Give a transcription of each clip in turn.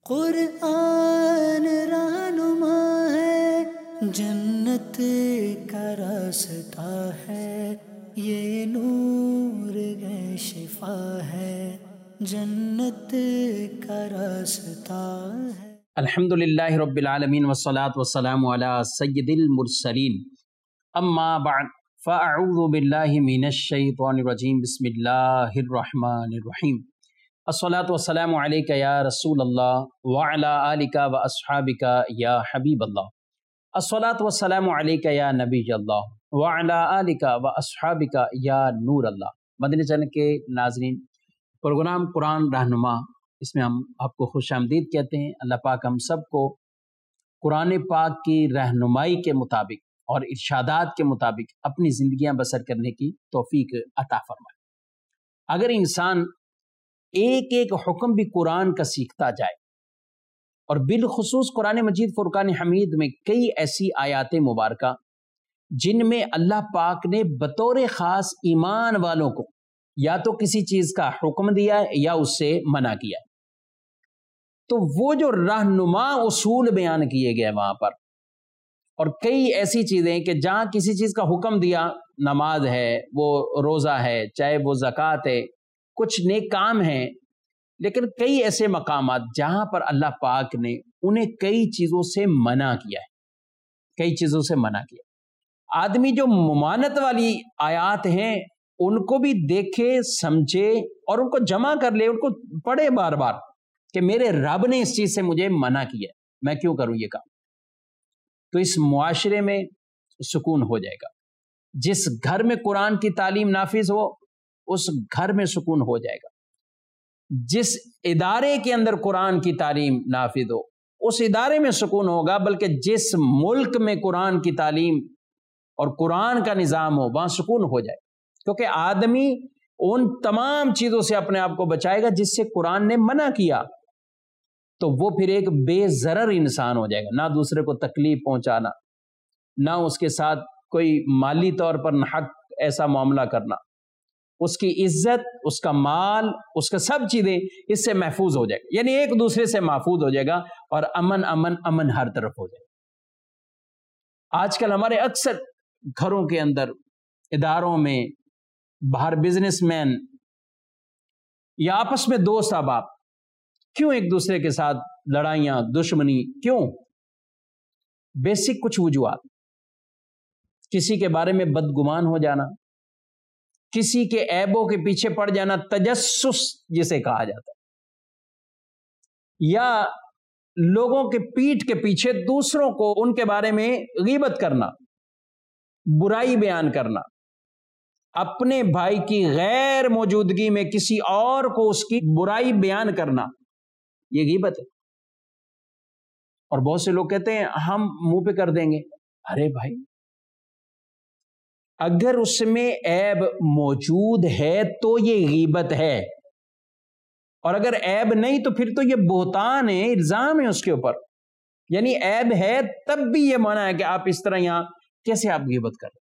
قرآن رہنما ہے، جنت کا راستہ ہے، یہ نور ہے شفا ہے، جنت کا راستہ ہے۔ الحمدللہ رب العالمین والصلاة والسلام علی سید المرسلین، اما بعد فاعوذ باللہ من الشیطان الرجیم، بسم اللہ الرحمن الرحیم۔ الصلاۃ والسلام علیک یا رسول اللہ وعلی آلک و اصحابک یا حبیب اللہ، الصلاۃ والسلام علیک یا نبی اللہ وعلی آلک و اصحابک یا نور اللہ۔ مدنی چینل کے ناظرین، پروگرام قرآن رہنما، اس میں ہم آپ کو خوش آمدید کہتے ہیں۔ اللہ پاک ہم سب کو قرآن پاک کی رہنمائی کے مطابق اور ارشادات کے مطابق اپنی زندگیاں بسر کرنے کی توفیق عطا فرمائے۔ اگر انسان ایک ایک حکم بھی قرآن کا سیکھتا جائے، اور بالخصوص قرآن مجید فرقان حمید میں کئی ایسی آیات مبارکہ جن میں اللہ پاک نے بطور خاص ایمان والوں کو یا تو کسی چیز کا حکم دیا ہے یا اس سے منع کیا ہے، تو وہ جو رہنما اصول بیان کیے گئے وہاں پر، اور کئی ایسی چیزیں کہ جہاں کسی چیز کا حکم دیا، نماز ہے، وہ روزہ ہے، چاہے وہ زکوٰۃ ہے، کچھ نیک کام ہیں، لیکن کئی ایسے مقامات جہاں پر اللہ پاک نے انہیں کئی چیزوں سے منع کیا ہے، کئی چیزوں سے منع کیا۔ آدمی جو ممانت والی آیات ہیں ان کو بھی دیکھے، سمجھے اور ان کو جمع کر لے، ان کو پڑھے بار بار کہ میرے رب نے اس چیز سے مجھے منع کیا ہے، میں کیوں کروں یہ کام، تو اس معاشرے میں سکون ہو جائے گا۔ جس گھر میں قرآن کی تعلیم نافذ ہو اس گھر میں سکون ہو جائے گا۔ جس ادارے کے اندر قرآن کی تعلیم نافذ ہو اس ادارے میں سکون ہوگا، بلکہ جس ملک میں قرآن کی تعلیم اور قرآن کا نظام ہو وہاں سکون ہو جائے، کیونکہ آدمی ان تمام چیزوں سے اپنے آپ کو بچائے گا جس سے قرآن نے منع کیا، تو وہ پھر ایک بے ضرر انسان ہو جائے گا، نہ دوسرے کو تکلیف پہنچانا، نہ اس کے ساتھ کوئی مالی طور پر ناحق ایسا معاملہ کرنا، اس کی عزت، اس کا مال، اس کا سب چیزیں اس سے محفوظ ہو جائے گا، یعنی ایک دوسرے سے محفوظ ہو جائے گا، اور امن امن امن ہر طرف ہو جائے گا۔ آج کل ہمارے اکثر گھروں کے اندر، اداروں میں، باہر بزنس مین یا آپس میں دوست احباب، کیوں ایک دوسرے کے ساتھ لڑائیاں، دشمنی کیوں؟ بیسک کچھ وجوہات، کسی کے بارے میں بدگمان ہو جانا، کسی کے عیبوں کے پیچھے پڑ جانا، تجسس جسے کہا جاتا ہے، یا لوگوں کے پیٹھ کے پیچھے دوسروں کو ان کے بارے میں غیبت کرنا، برائی بیان کرنا، اپنے بھائی کی غیر موجودگی میں کسی اور کو اس کی برائی بیان کرنا، یہ غیبت ہے۔ اور بہت سے لوگ کہتے ہیں ہم منہ پہ کر دیں گے، ارے بھائی اگر اس میں عیب موجود ہے تو یہ غیبت ہے، اور اگر عیب نہیں تو پھر تو یہ بہتان ہے، الزام ہے اس کے اوپر، یعنی عیب ہے تب بھی یہ منع ہے کہ آپ اس طرح یہاں کیسے آپ غیبت کر رہے۔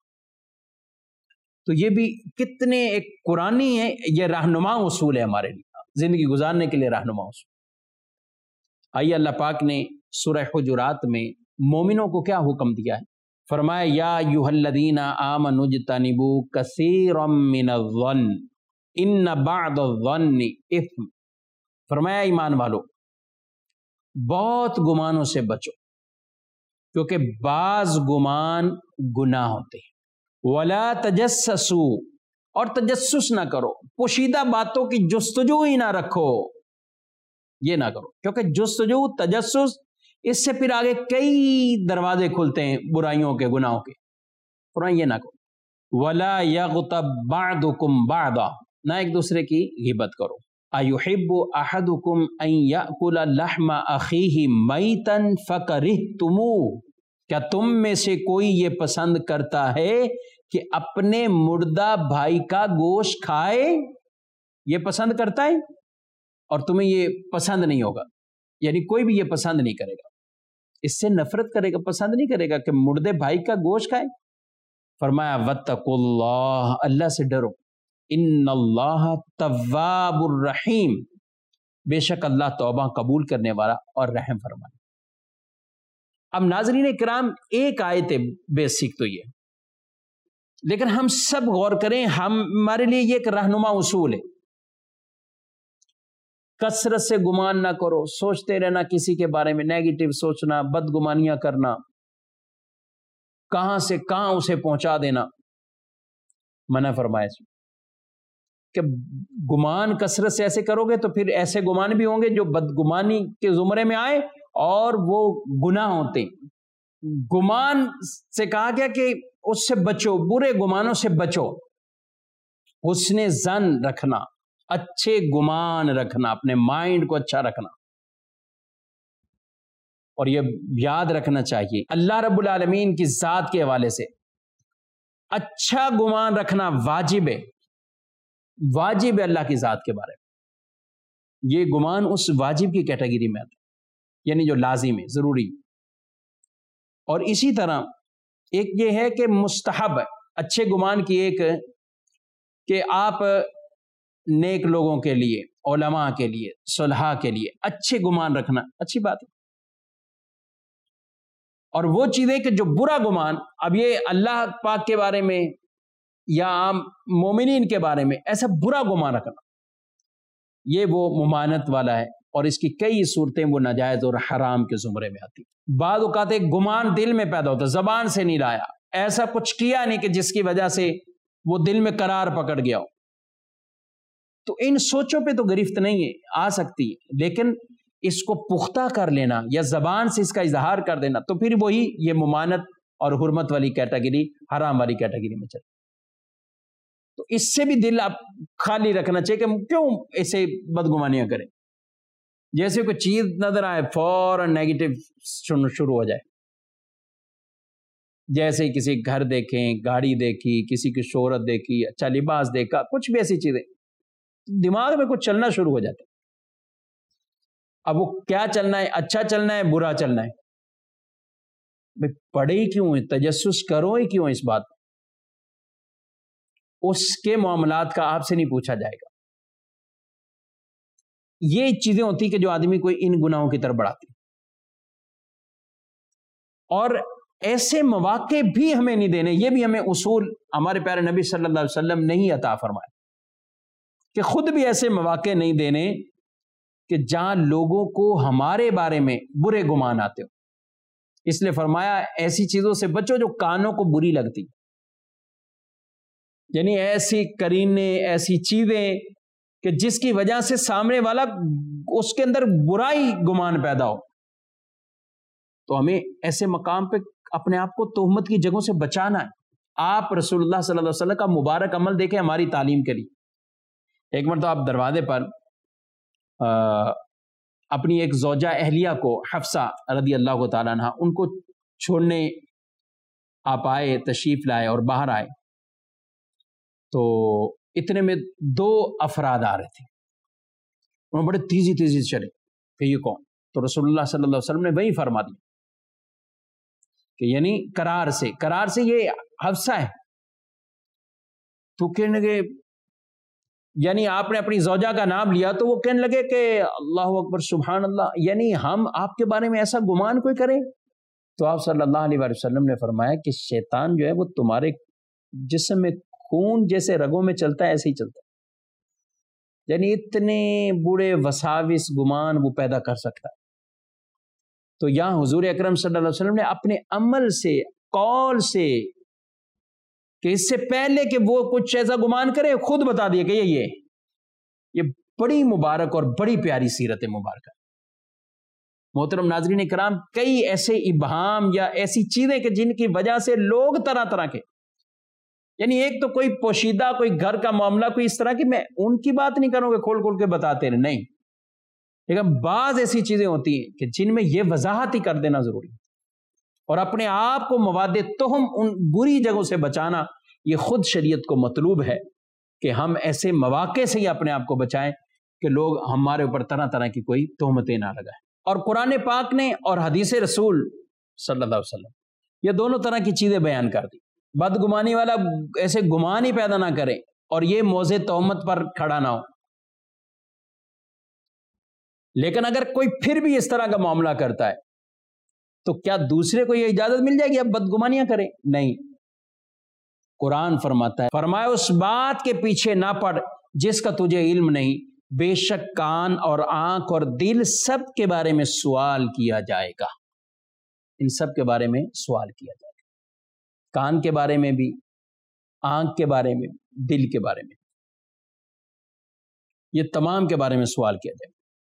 تو یہ بھی کتنے ایک قرآنی ہے، یہ رہنما اصول ہے ہمارے لیے، زندگی گزارنے کے لیے رہنما اصول۔ آئیے اللہ پاک نے سورہ حجرات میں مومنوں کو کیا حکم دیا ہے، فرمایا یا ایھا الذین آمنوا اجتنبوا کثیرا من الظن ان بعض الظن اثم، فرمایا ایمان والو بہت گمانوں سے بچو، کیونکہ بعض گمان گناہ ہوتے ہیں۔ ولا تجسسوا، اور تجسس نہ کرو، پوشیدہ باتوں کی جستجو ہی نہ رکھو، یہ نہ کرو، کیونکہ جستجو، تجسس، اس سے پھر آگے کئی دروازے کھلتے ہیں برائیوں کے، گناہوں کے، فرمایا یہ نہ کرو۔ ولا یغتب بعضکم بعضا، نہ ایک دوسرے کی غیبت کرو۔ ایحب احدکم ان یأکل لحم اخیہ میتا فکرہتموہ، کیا تم میں سے کوئی یہ پسند کرتا ہے کہ اپنے مردہ بھائی کا گوشت کھائے؟ یہ پسند کرتا ہے اور تمہیں یہ پسند نہیں ہوگا، یعنی کوئی بھی یہ پسند نہیں کرے گا، اس سے نفرت کرے گا، پسند نہیں کرے گا کہ مردے بھائی کا گوشت کھائے۔ فرمایا واتقوا اللہ، اللہ سے ڈرو، ان اللہ تواب الرحیم، بے شک اللہ توبہ قبول کرنے والا اور رحم فرمانے۔ اب ناظرین کرام، ایک آیت بیسک تو یہ، لیکن ہم سب غور کریں، ہمارے لیے یہ ایک رہنما اصول ہے، کثرت سے گمان نہ کرو، سوچتے رہنا کسی کے بارے میں، نیگیٹو سوچنا، بدگمانیاں کرنا، کہاں سے کہاں اسے پہنچا دینا، منع فرمایا کہ گمان کثرت سے ایسے کرو گے تو پھر ایسے گمان بھی ہوں گے جو بدگمانی کے زمرے میں آئے اور وہ گناہ ہوتے ہیں۔ گمان سے کہا گیا کہ اس سے بچو، برے گمانوں سے بچو، حسن ظن رکھنا، اچھے گمان رکھنا، اپنے مائنڈ کو اچھا رکھنا۔ اور یہ یاد رکھنا چاہیے اللہ رب العالمین کی ذات کے حوالے سے اچھا گمان رکھنا واجب ہے، واجب ہے اللہ کی ذات کے بارے میں۔ یہ گمان اس واجب کی کیٹیگری میں آتا ہے، یعنی جو لازم ہے، ضروری۔ اور اسی طرح ایک یہ ہے کہ مستحب ہے اچھے گمان کی، ایک کہ آپ نیک لوگوں کے لیے، علماء کے لیے، صلحاء کے لیے اچھے گمان رکھنا اچھی بات ہے۔ اور وہ چیزیں کہ جو برا گمان، اب یہ اللہ پاک کے بارے میں یا عام مومنین کے بارے میں ایسا برا گمان رکھنا، یہ وہ ممانت والا ہے، اور اس کی کئی صورتیں وہ ناجائز اور حرام کے زمرے میں آتی۔ بعض اوقات ایک گمان دل میں پیدا ہوتا ہے، زبان سے نہیں لایا، ایسا کچھ کیا نہیں کہ جس کی وجہ سے وہ دل میں قرار پکڑ گیا ہو، تو ان سوچوں پہ تو گرفت نہیں ہے، آ سکتی ہے، لیکن اس کو پختہ کر لینا یا زبان سے اس کا اظہار کر دینا تو پھر وہی یہ ممانت اور حرمت والی کیٹیگری، حرام والی کیٹیگری میں چلے۔ تو اس سے بھی دل آپ خالی رکھنا چاہیے کہ کیوں ایسے بدگمانیاں کریں، جیسے کوئی چیز نظر آئے فوراً نیگیٹو شروع ہو جائے، جیسے کسی گھر دیکھیں، گاڑی دیکھی، کسی کی شہرت دیکھی، اچھا لباس دیکھا، کچھ بھی ایسی چیزیں دماغ میں کچھ چلنا شروع ہو جاتا ہے۔ اب وہ کیا چلنا ہے، اچھا چلنا ہے، برا چلنا ہے، بھئی پڑھے ہی کیوں ہے، تجسس کرو ہی کیوں اس بات، اس کے معاملات کا آپ سے نہیں پوچھا جائے گا۔ یہ چیزیں ہوتی کہ جو آدمی کو ان گناہوں کی طرف بڑھاتی، اور ایسے مواقع بھی ہمیں نہیں دینے، یہ بھی ہمیں اصول ہمارے پیارے نبی صلی اللہ علیہ وسلم نے ہی عطا فرمایا کہ خود بھی ایسے مواقع نہیں دینے کہ جہاں لوگوں کو ہمارے بارے میں برے گمان آتے ہو۔ اس لیے فرمایا ایسی چیزوں سے بچو جو کانوں کو بری لگتی، یعنی ایسی کرینے، ایسی چیزیں کہ جس کی وجہ سے سامنے والا اس کے اندر برائی گمان پیدا ہو، تو ہمیں ایسے مقام پہ اپنے آپ کو تہمت کی جگہوں سے بچانا ہے۔ آپ رسول اللہ صلی اللہ علیہ وسلم کا مبارک عمل دیکھیں ہماری تعلیم کے لیے۔ ایک مرتبہ آپ دروازے پر اپنی ایک زوجہ اہلیہ کو، حفصہ رضی اللہ تعالیٰ عنہ، ان کو چھوڑنے آپ آئے، تشریف لائے اور باہر آئے، تو اتنے میں 2 افراد آ رہے تھے، انہوں بڑے تیزی تیزی سے چلے کہ یہ کون؟ تو رسول اللہ صلی اللہ علیہ وسلم نے وہی فرما دیا کہ یعنی قرار سے یہ حفصہ ہے۔ تو کہنے لگے، یعنی آپ نے اپنی زوجہ کا نام لیا تو وہ کہنے لگے کہ اللہ اکبر سبحان اللہ، یعنی ہم آپ کے بارے میں ایسا گمان کوئی کرے؟ تو آپ صلی اللہ علیہ وسلم نے فرمایا کہ شیطان جو ہے وہ تمہارے جسم میں خون جیسے رگوں میں چلتا ہے ایسے ہی چلتا ہے، یعنی اتنے برے وساوس گمان وہ پیدا کر سکتا ہے۔ تو یہاں حضور اکرم صلی اللہ علیہ وسلم نے اپنے عمل سے، قول سے، کہ اس سے پہلے کہ وہ کچھ ایسا گمان کرے خود بتا دیا کہ یہ بڑی مبارک اور بڑی پیاری سیرت مبارکہ۔ محترم ناظرین کرام، کئی ایسے ابہام یا ایسی چیزیں کہ جن کی وجہ سے لوگ طرح طرح کے، یعنی ایک تو کوئی پوشیدہ کوئی گھر کا معاملہ کوئی اس طرح کی، میں ان کی بات نہیں کروں گا کھول کھول کے بتاتے رہے، نہیں، لیکن بعض ایسی چیزیں ہوتی ہیں کہ جن میں یہ وضاحت ہی کر دینا ضروری ہے، اور اپنے آپ کو مواد تہم، ان بری جگہوں سے بچانا، یہ خود شریعت کو مطلوب ہے کہ ہم ایسے مواقع سے ہی اپنے آپ کو بچائیں کہ لوگ ہمارے اوپر طرح طرح کی کوئی تہمتیں نہ لگائیں۔ اور قرآن پاک نے اور حدیث رسول صلی اللہ علیہ وسلم یہ دونوں طرح کی چیزیں بیان کر دی۔ بدگمانی والا ایسے گمان ہی پیدا نہ کرے اور یہ موضع تہمت پر کھڑا نہ ہو۔ لیکن اگر کوئی پھر بھی اس طرح کا معاملہ کرتا ہے تو کیا دوسرے کو یہ اجازت مل جائے گی اب بدگمانیاں کریں؟ نہیں، قرآن فرماتا ہے، فرمایا اس بات کے پیچھے نہ پڑ جس کا تجھے علم نہیں، بے شک کان اور آنکھ اور دل سب کے بارے میں سوال کیا جائے گا، ان سب کے بارے میں سوال کیا جائے گا، کان کے بارے میں بھی، آنکھ کے بارے میں، دل کے بارے میں، یہ تمام کے بارے میں سوال کیا جائے گا۔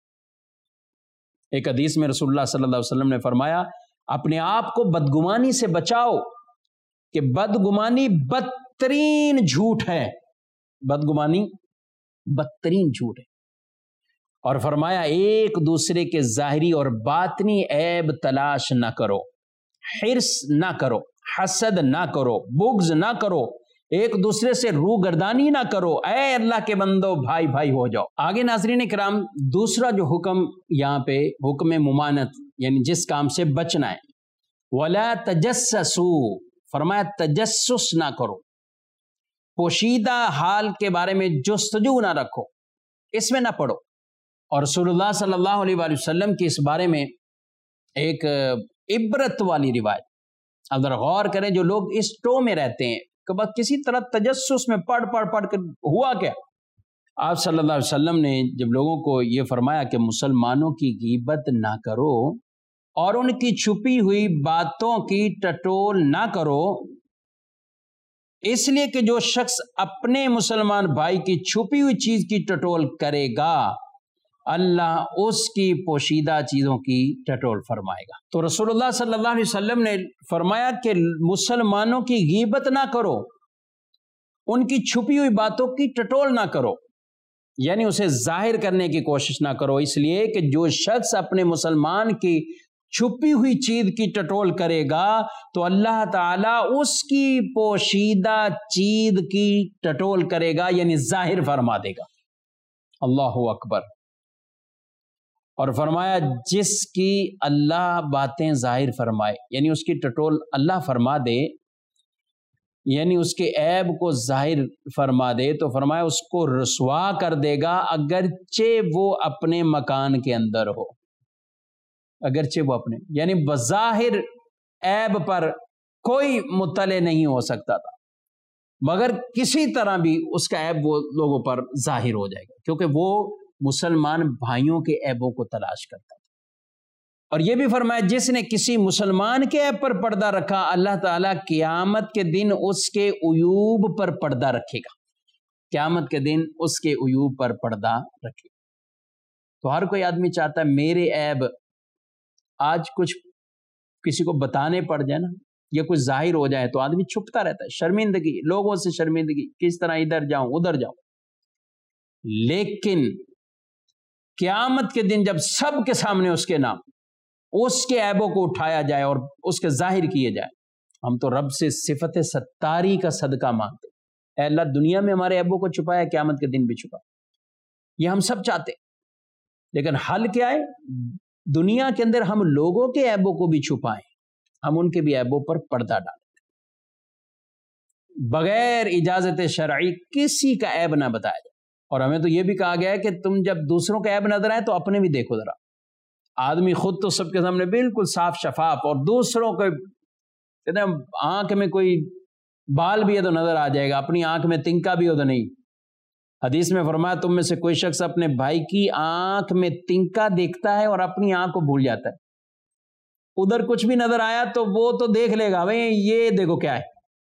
ایک حدیث میں رسول اللہ صلی اللہ علیہ وسلم نے فرمایا اپنے آپ کو بدگمانی سے بچاؤ کہ بدگمانی بدترین جھوٹ ہے، بدگمانی بدترین جھوٹ ہے، اور فرمایا ایک دوسرے کے ظاہری اور باطنی عیب تلاش نہ کرو، حرص نہ کرو، حسد نہ کرو، بغض نہ کرو، ایک دوسرے سے روگردانی نہ کرو، اے اللہ کے بندو بھائی بھائی ہو جاؤ۔ آگے ناظرین کرام دوسرا جو حکم یہاں پہ حکم ممانت، یعنی جس کام سے بچنا ہے، وَلَا تَجَسَّسُوا، فرمایا تجسس نہ کرو، پوشیدہ حال کے بارے میں جستجو نہ رکھو، اس میں نہ پڑو۔ اور رسول اللہ صلی اللہ علیہ وآلہ وسلم کی اس بارے میں ایک عبرت والی روایت، اگر غور کریں جو لوگ اس ٹو میں رہتے ہیں کہ بس کسی طرح تجسس میں پڑھ کر ہوا کیا، آپ صلی اللہ علیہ وسلم نے جب لوگوں کو یہ فرمایا کہ مسلمانوں کی غیبت نہ کرو اور ان کی چھپی ہوئی باتوں کی ٹٹول نہ کرو، اس لیے کہ جو شخص اپنے مسلمان بھائی کی چھپی ہوئی چیز کی ٹٹول کرے گا اللہ اس کی پوشیدہ چیزوں کی ٹٹول فرمائے گا۔ تو رسول اللہ صلی اللہ علیہ وسلم نے فرمایا کہ مسلمانوں کی غیبت نہ کرو، ان کی چھپی ہوئی باتوں کی ٹٹول نہ کرو، یعنی اسے ظاہر کرنے کی کوشش نہ کرو، اس لیے کہ جو شخص اپنے مسلمان کی چھپی ہوئی چیز کی ٹٹول کرے گا تو اللہ تعالیٰ اس کی پوشیدہ چیز کی ٹٹول کرے گا، یعنی ظاہر فرما دے گا۔ اللہ اکبر۔ اور فرمایا جس کی اللہ باتیں ظاہر فرمائے، یعنی اس کی ٹٹول اللہ فرما دے، یعنی اس کے عیب کو ظاہر فرما دے، تو فرمایا اس کو رسوا کر دے گا اگرچہ وہ اپنے مکان کے اندر ہو، اگرچہ وہ اپنے، یعنی بظاہر عیب پر کوئی مطلع نہیں ہو سکتا تھا، مگر کسی طرح بھی اس کا عیب وہ لوگوں پر ظاہر ہو جائے گا، کیونکہ وہ مسلمان بھائیوں کے عیبوں کو تلاش کرتا تھا۔ اور یہ بھی فرمایا جس نے کسی مسلمان کے عیب پر پردہ رکھا اللہ تعالیٰ قیامت کے دن اس کے عیوب پر پردہ رکھے گا، قیامت کے دن اس کے عیوب پر پردہ رکھے گا۔ تو ہر کوئی آدمی چاہتا ہے میرے عیب آج کچھ کسی کو بتانے پڑ جائے نا، یا کچھ ظاہر ہو جائے تو آدمی چھپتا رہتا ہے، شرمندگی، لوگوں سے شرمندگی، کس طرح ادھر جاؤں ادھر جاؤں۔ لیکن قیامت کے دن جب سب کے سامنے اس کے نام، اس کے عیبوں کو اٹھایا جائے اور اس کے ظاہر کیے جائے، ہم تو رب سے صفت ستاری کا صدقہ مانگتے، اے اللہ دنیا میں ہمارے عیبوں کو چھپایا، قیامت کے دن بھی چھپا، یہ ہم سب چاہتے، لیکن حل کیا ہے؟ دنیا کے اندر ہم لوگوں کے عیبوں کو بھی چھپائیں، ہم ان کے بھی عیبوں پر پردہ ڈالیں، بغیر اجازت شرعی کسی کا عیب نہ بتایا جائے۔ اور ہمیں تو یہ بھی کہا گیا ہے کہ تم جب دوسروں کا عیب نظر آئے تو اپنے بھی دیکھو ذرا۔ آدمی خود تو سب کے سامنے بالکل صاف شفاف، اور دوسروں کو کہتے ہیں آنکھ میں کوئی بال بھی ہے تو نظر آ جائے گا، اپنی آنکھ میں تنکا بھی ہو تو نہیں۔ حدیث میں فرمایا تم میں سے کوئی شخص اپنے بھائی کی آنکھ میں تنکا دیکھتا ہے اور اپنی آنکھ کو بھول جاتا ہے، ادھر کچھ بھی نظر آیا تو وہ تو دیکھ لے گا بھائی یہ دیکھو کیا ہے،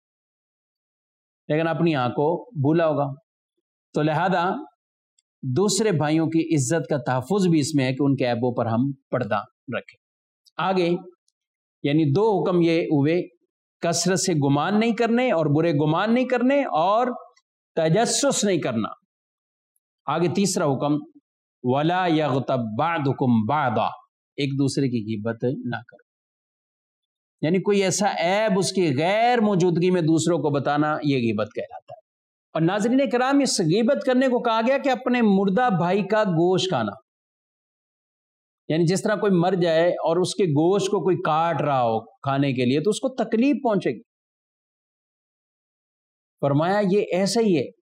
لیکن اپنی آنکھ کو بھولا ہوگا۔ تو لہذا دوسرے بھائیوں کی عزت کا تحفظ بھی اس میں ہے کہ ان کے عیبوں پر ہم پردہ رکھیں۔ آگے یعنی دو حکم یہ ہوئے، کثرت سے گمان نہیں کرنے اور برے گمان نہیں کرنے، اور تجسس نہیں کرنا۔ آگے تیسرا حکم وَلَا يَغْتَبْ بَعْضُكُمْ بَعْضًا، ایک دوسرے کی غیبت نہ کرو، یعنی کوئی ایسا عیب اس کی غیر موجودگی میں دوسروں کو بتانا، یہ غیبت کہلاتا ہے۔ اور ناظرین کرام اس غیبت کرنے کو کہا گیا کہ اپنے مردہ بھائی کا گوشت کھانا، یعنی جس طرح کوئی مر جائے اور اس کے گوشت کو کوئی کاٹ رہا ہو کھانے کے لیے تو اس کو تکلیف پہنچے گی، فرمایا یہ ایسا ہی ہے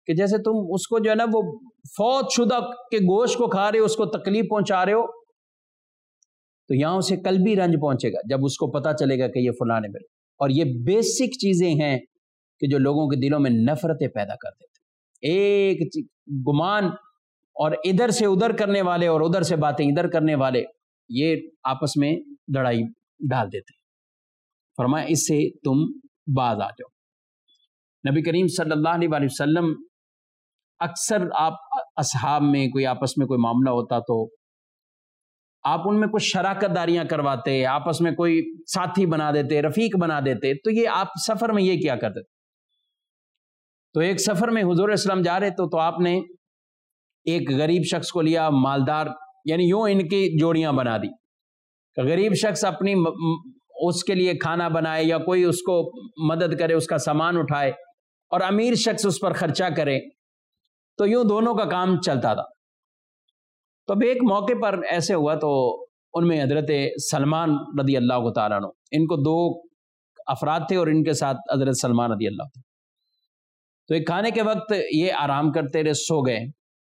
کہ جیسے تم اس کو جو ہے نا وہ فوت شدہ کے گوشت کو کھا رہے ہو، اس کو تکلیف پہنچا رہے ہو، تو یہاں اسے قلبی رنج پہنچے گا جب اس کو پتا چلے گا کہ یہ فلاں نے ملے. اور یہ بیسک چیزیں ہیں کہ جو لوگوں کے دلوں میں نفرتیں پیدا کر دیتے، ایک گمان اور ادھر سے ادھر کرنے والے اور ادھر سے باتیں ادھر کرنے والے، یہ آپس میں لڑائی ڈال دیتے. فرمایا اس سے تم باز آ جاؤ. نبی کریم صلی اللہ علیہ وسلم اکثر آپ اصحاب میں کوئی آپس میں کوئی معاملہ ہوتا تو آپ ان میں کچھ شراکت داریاں کرواتے، آپس میں کوئی ساتھی بنا دیتے، رفیق بنا دیتے. تو یہ آپ سفر میں یہ کیا کرتے؟ تو ایک سفر میں حضور علیہ السلام جا رہے تو آپ نے ایک غریب شخص کو لیا، مالدار، یعنی یوں ان کی جوڑیاں بنا دی کہ غریب شخص اپنی اس کے لیے کھانا بنائے یا کوئی اس کو مدد کرے، اس کا سامان اٹھائے، اور امیر شخص اس پر خرچہ کرے. تو یوں دونوں کا کام چلتا تھا. تو اب ایک موقع پر ایسے ہوا تو ان میں حضرت سلمان رضی اللہ تعالیٰ عنہ، ان کو دو افراد تھے اور ان کے ساتھ حضرت سلمان رضی اللہ تعالیٰ. تو ایک کھانے کے وقت یہ آرام کرتے رہے، سو گئے.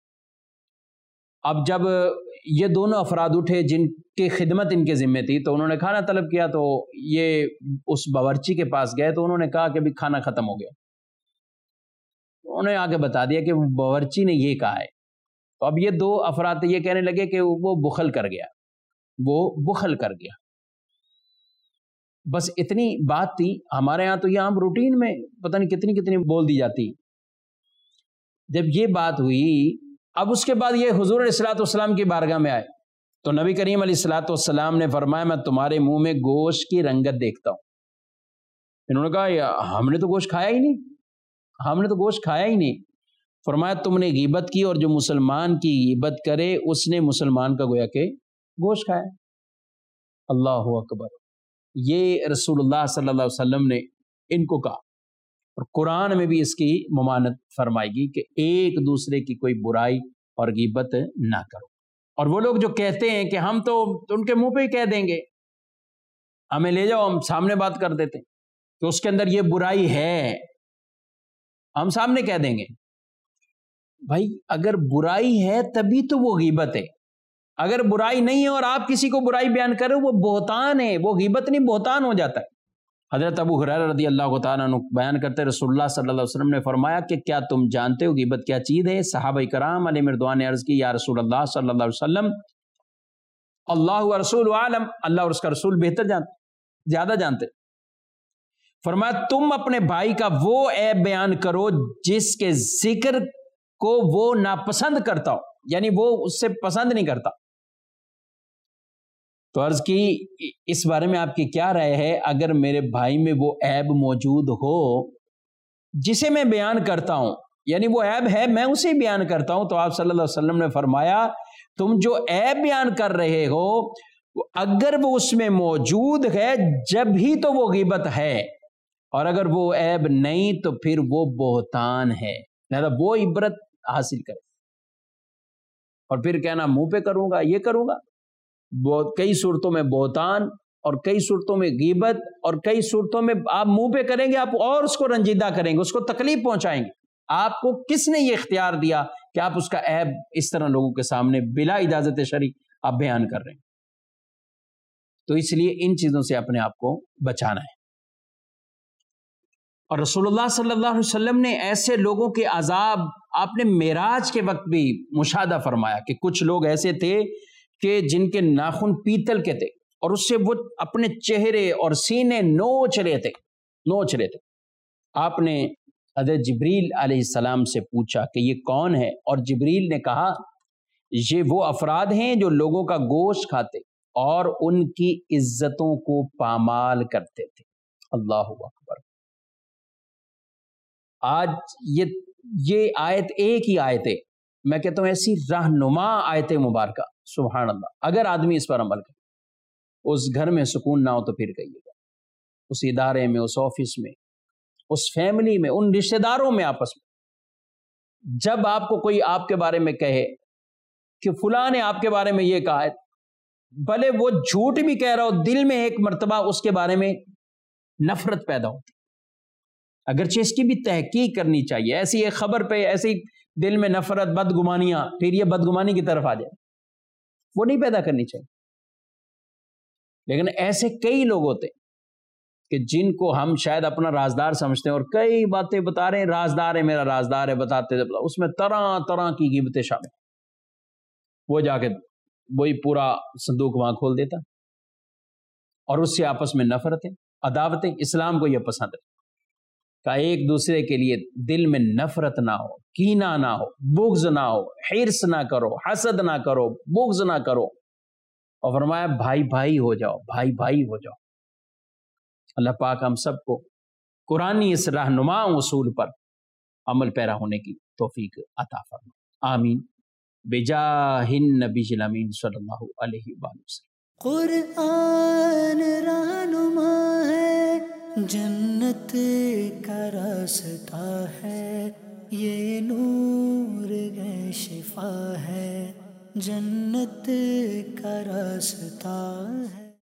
اب جب یہ دونوں افراد اٹھے جن کی خدمت ان کے ذمہ تھی تو انہوں نے کھانا طلب کیا. تو یہ اس باورچی کے پاس گئے تو انہوں نے کہا کہ بھی کھانا ختم ہو گیا. انہوں نے آگے بتا دیا کہ باورچی نے یہ کہا ہے. تو اب یہ دو افراد یہ کہنے لگے کہ وہ بخل کر گیا، وہ بخل کر گیا. بس اتنی بات تھی. ہمارے ہاں تو یہ عام روٹین میں پتہ نہیں کتنی کتنی بول دی جاتی. جب یہ بات ہوئی، اب اس کے بعد یہ حضور علیہ الصلوۃ والسلام کی بارگاہ میں آئے تو نبی کریم علیہ الصلوۃ والسلام نے فرمایا میں تمہارے منہ میں گوشت کی رنگت دیکھتا ہوں. انہوں نے کہا ہم نے تو گوشت کھایا ہی نہیں، ہم نے تو گوشت کھایا ہی نہیں. فرمایا تم نے غیبت کی، اور جو مسلمان کی غیبت کرے اس نے مسلمان کا گویا کہ گوشت کھایا. اللہ اکبر. یہ رسول اللہ صلی اللہ علیہ وسلم نے ان کو کہا، اور قرآن میں بھی اس کی ممانعت فرمائے گی کہ ایک دوسرے کی کوئی برائی اور غیبت نہ کرو. اور وہ لوگ جو کہتے ہیں کہ ہم تو ان کے منہ پہ ہی کہہ دیں گے، ہمیں لے جاؤ ہم سامنے بات کر دیتے کہ اس کے اندر یہ برائی ہے، ہم سامنے کہہ دیں گے. بھائی اگر برائی ہے تبھی تو وہ غیبت ہے. اگر برائی نہیں ہے اور آپ کسی کو برائی بیان کریں وہ بہتان ہے، وہ غیبت نہیں بہتان ہو جاتا ہے. حضرت ابو ہریرہ رضی اللہ تعالیٰ عنہ بیان کرتے رسول اللہ صلی اللہ علیہ وسلم نے فرمایا کہ کیا تم جانتے ہو غیبت کیا چیز ہے؟ صحابہ کرام علیہ رضوان نے عرض کی یا رسول اللہ صلی اللہ علیہ وسلم اللہ و رسول عالم، اللہ اور اس کا رسول بہتر جانتے، زیادہ جانتے. فرمایا تم اپنے بھائی کا وہ عیب بیان کرو جس کے ذکر کو وہ ناپسند کرتا ہو، یعنی وہ اس سے پسند نہیں کرتا. تو عرض کی اس بارے میں آپ کی کیا رائے ہے؟ اگر میرے بھائی میں وہ عیب موجود ہو جسے میں بیان کرتا ہوں، یعنی وہ عیب ہے میں اسے بیان کرتا ہوں، تو آپ صلی اللہ علیہ وسلم نے فرمایا تم جو عیب بیان کر رہے ہو اگر وہ اس میں موجود ہے جب ہی تو وہ غیبت ہے، اور اگر وہ عیب نہیں تو پھر وہ بہتان ہے. لہذا وہ عبرت حاصل کرے. اور پھر کہنا منہ پہ کروں گا، یہ کروں گا. کئی صورتوں میں بہتان اور کئی صورتوں میں غیبت اور کئی صورتوں میں آپ منہ پہ کریں گے، آپ اور اس کو رنجیدہ کریں گے، اس کو تکلیف پہنچائیں گے. آپ کو کس نے یہ اختیار دیا کہ آپ اس کا عیب اس طرح لوگوں کے سامنے بلا اجازت شرعی آپ بیان کر رہے ہیں؟ تو اس لیے ان چیزوں سے اپنے آپ کو بچانا ہے. اور رسول اللہ صلی اللہ علیہ وسلم نے ایسے لوگوں کے عذاب آپ نے معراج کے وقت بھی مشاہدہ فرمایا کہ کچھ لوگ ایسے تھے کہ جن کے ناخن پیتل کے تھے اور اس سے وہ اپنے چہرے اور سینے نوچ رہے تھے. آپ نے حضرت جبریل علیہ السلام سے پوچھا کہ یہ کون ہے، اور جبریل نے کہا یہ وہ افراد ہیں جو لوگوں کا گوشت کھاتے اور ان کی عزتوں کو پامال کرتے تھے. اللہ اکبر. آج یہ آیت ایک ہی آیت ہے، میں کہتا ہوں ایسی رہنما آیت مبارکہ، سبحان اللہ. اگر آدمی اس پر عمل کرے، اس گھر میں سکون نہ ہو تو پھر کہیے گا، اس ادارے میں، اس آفس میں، اس فیملی میں، ان رشتہ داروں میں آپس میں، جب آپ کو کوئی آپ کے بارے میں کہے کہ فلاں نے آپ کے بارے میں یہ کہا ہے، بھلے وہ جھوٹ بھی کہہ رہا ہو، دل میں ایک مرتبہ اس کے بارے میں نفرت پیدا ہوتی. اگرچہ اس کی بھی تحقیق کرنی چاہیے. ایسی ایک خبر پہ ایسی دل میں نفرت بدگمانیاں پھر یہ بدگمانی کی طرف آ جائے، وہ نہیں پیدا کرنی چاہیے. لیکن ایسے کئی لوگ ہوتے کہ جن کو ہم شاید اپنا رازدار سمجھتے ہیں اور کئی باتیں بتا رہے ہیں، رازدار ہے میرا، رازدار ہے، بتاتے اس میں طرح طرح کی غیبتیں شامل. وہ جا کے وہی پورا صندوق وہاں کھول دیتا اور اس سے آپس میں نفرتیں، عداوتیں. اسلام کو یہ پسند ہے کہ ایک دوسرے کے لیے دل میں نفرت نہ ہو، کینہ نہ ہو، بغض نہ ہو، حرص نہ کرو، حسد نہ کرو، بغض نہ کرو. اور فرمایا بھائی بھائی ہو جاؤ، بھائی بھائی ہو جاؤ. اللہ پاک ہم سب کو قرآنی اس رہنما اصول پر عمل پیرا ہونے کی توفیق عطا فرمائے. آمین بجاہ النبی الامین صلی اللہ علیہ وآلہ وسلم. قرآن رہنما ہے، جنت کا راستہ ہے، یہ نور ہے، شفا ہے، جنت کا راستہ ہے.